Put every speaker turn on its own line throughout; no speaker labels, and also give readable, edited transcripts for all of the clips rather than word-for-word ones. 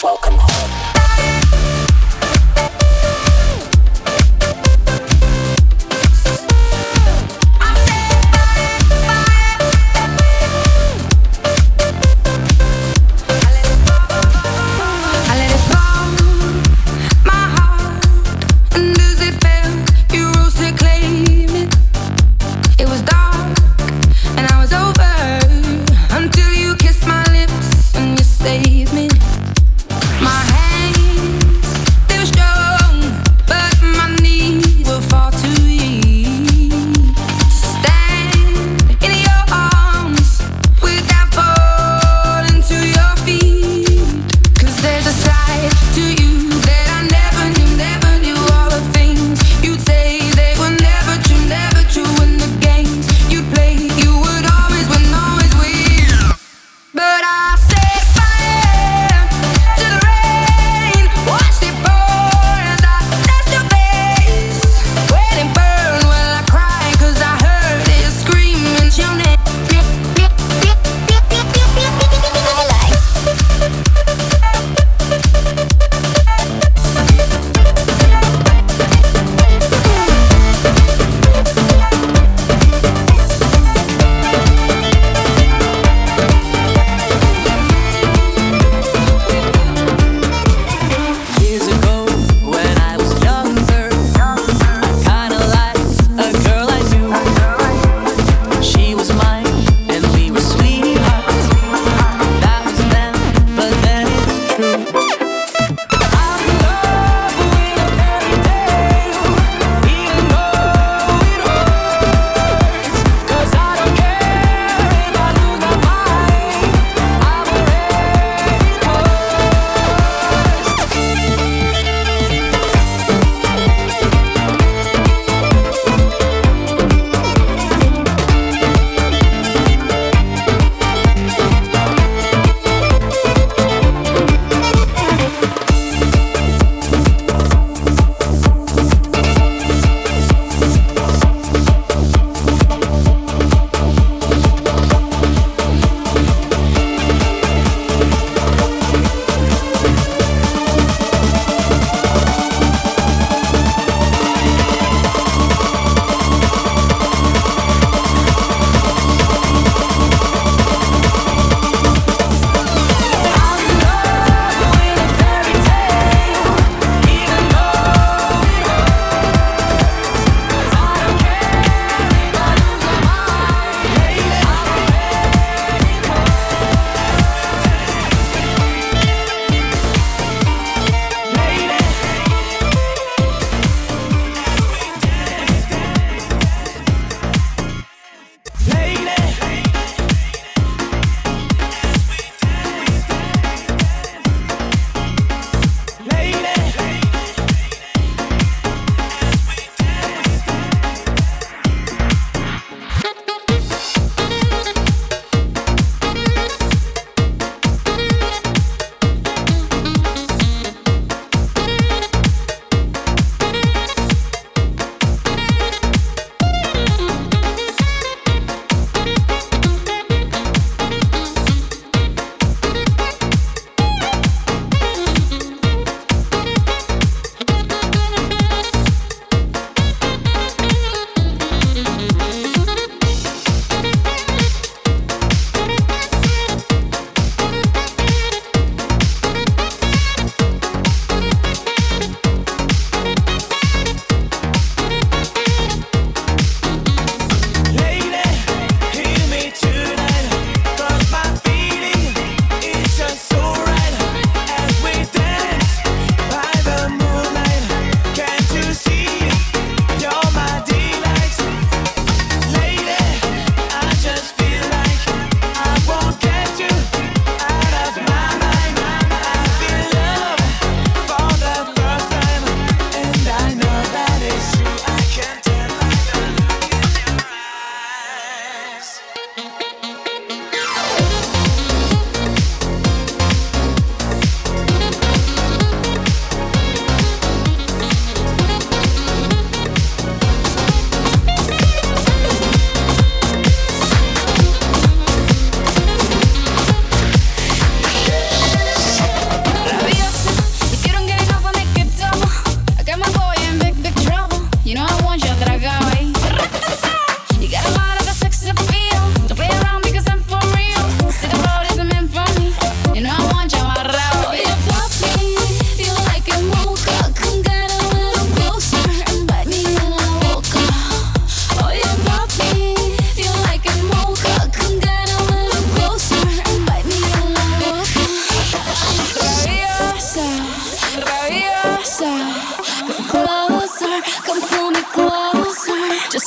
Welcome home.
Until you kissed my lips and you saved me. My hand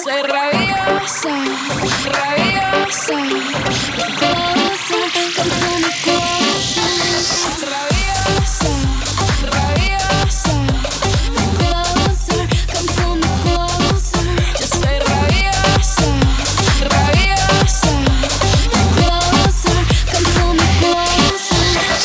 soy rabiosa, rabiosa. Cosa, consume cosa. Rabiosa, rabiosa. Cosa, consume cosa. Yo soy rabiosa, rabiosa. Cosa, consume cosa.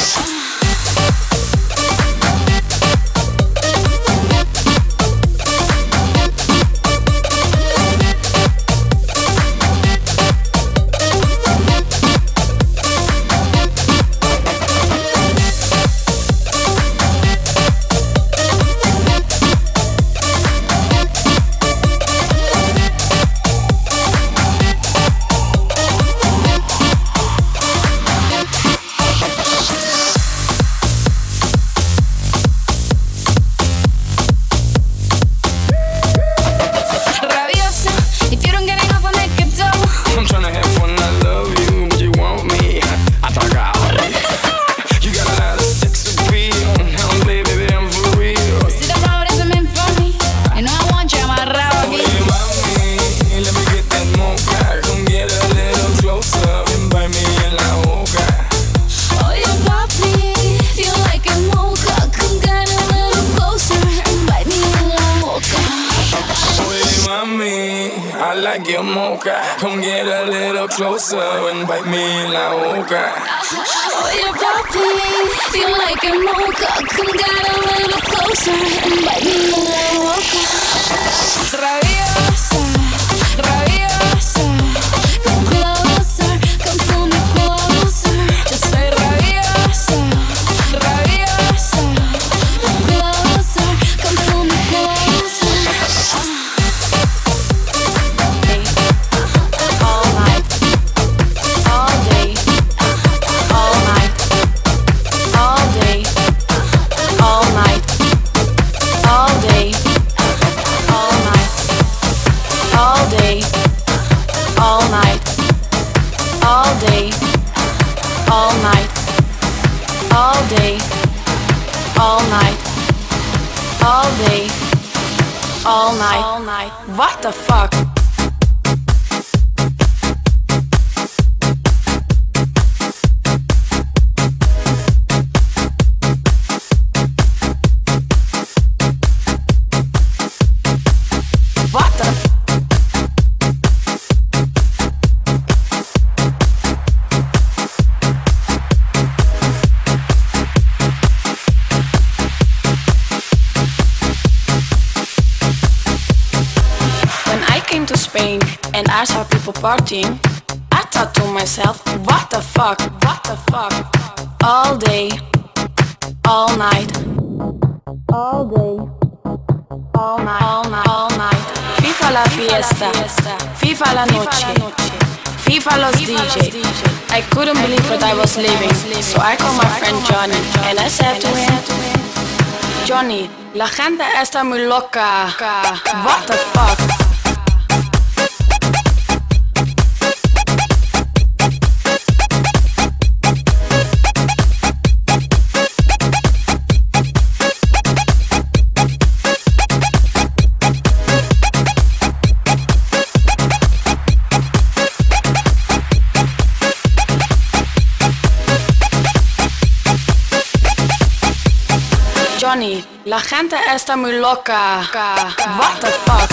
Come get a little closer and bite me in la boca.
Oye papi, feel like a mocha. Come get a little closer and bite me in la boca. Rabiosa, rabiosa. Come closer, come pull me closer. Yo soy rabiosa, rabiosa. Come closer, come pull me closer. All night. What the fuck? And I saw people partying. I thought to myself, what the fuck, what the fuck? All day, all night, all day, all night, all night, all night. FIFA la fiesta, FIFA la noche, FIFA los DJ. I couldn't believe what I was living, so I called my friend Johnny and I said to him, Johnny, la gente está muy loca. What the fuck? Johnny, la gente está muy loca. What the fuck?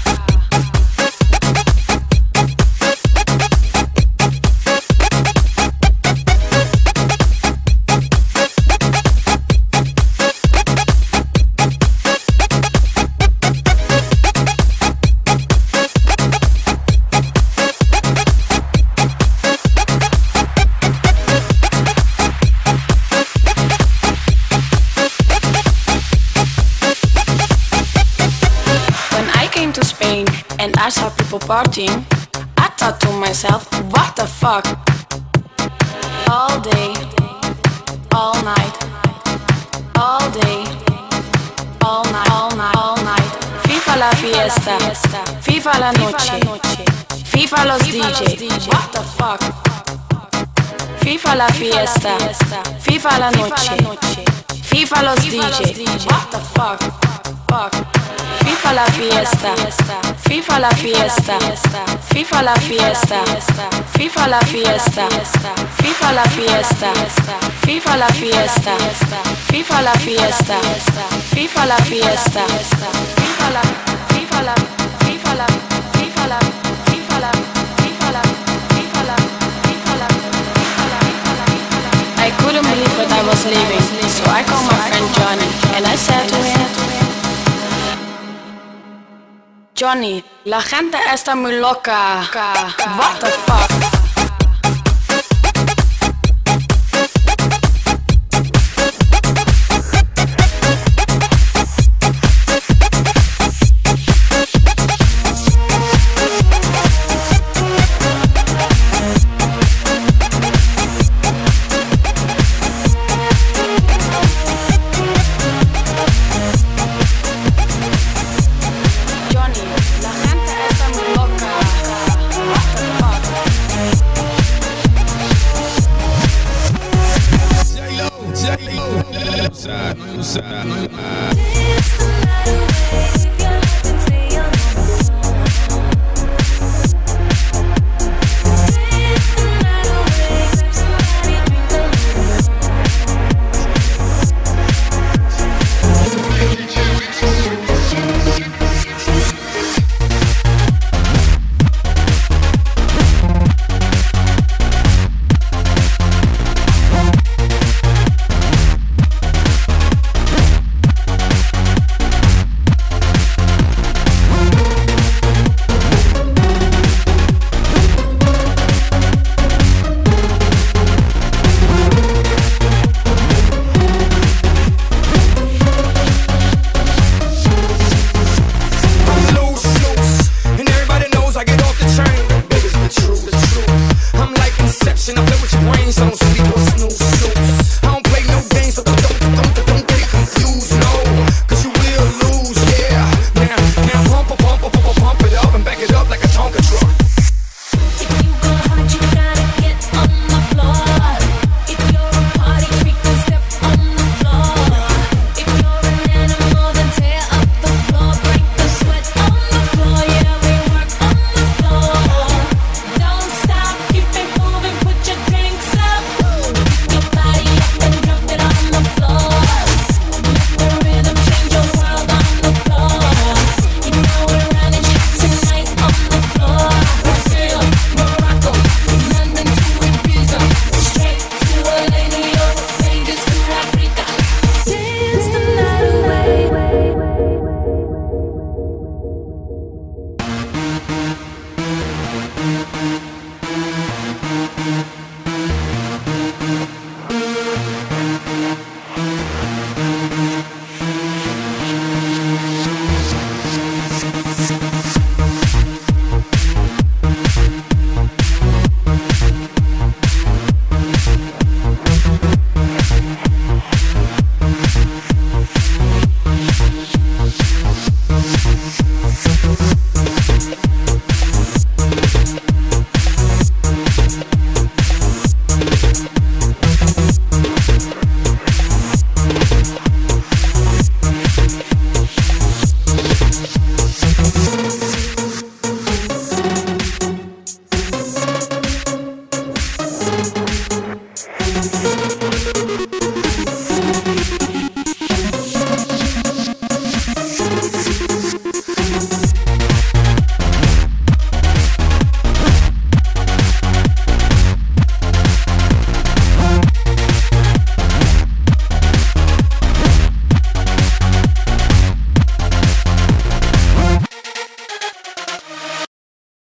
And I saw people partying. I thought to myself, what the fuck? All day, all night, all day, all night, all night, all night. FIFA la fiesta, FIFA la noche, FIFA los DJ. What the fuck? FIFA la fiesta, FIFA la noche, FIFA los DJ. What the fuck? fuck. FIFA la fiesta, FIFA la fiesta, FIFA la fiesta, FIFA la fiesta, FIFA la fiesta, FIFA la fiesta, FIFA la fiesta, FIFA la fiesta, FIFA la, FIFA la, FIFA la, FIFA la, FIFA la, FIFA la, FIFA la, FIFA la, I couldn't believe that I was leaving, so I called my friend Johnny and I said to him, Johnny, la gente está muy loca. What the fuck?
Side, no side.